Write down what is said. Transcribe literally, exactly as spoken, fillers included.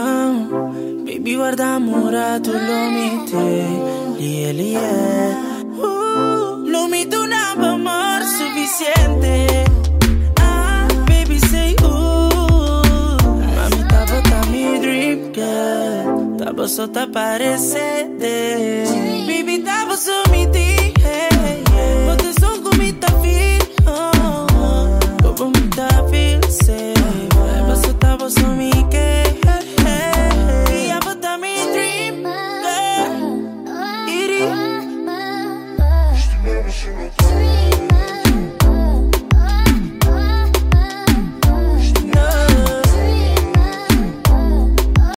Baby guarda ora tu lo mite. Lie lie uh, Lo mite un amor suficiente. Ah, baby say uh Mami tabo ta mi dream girl. Tabo sotto apparecete. Baby tabo su mi ti.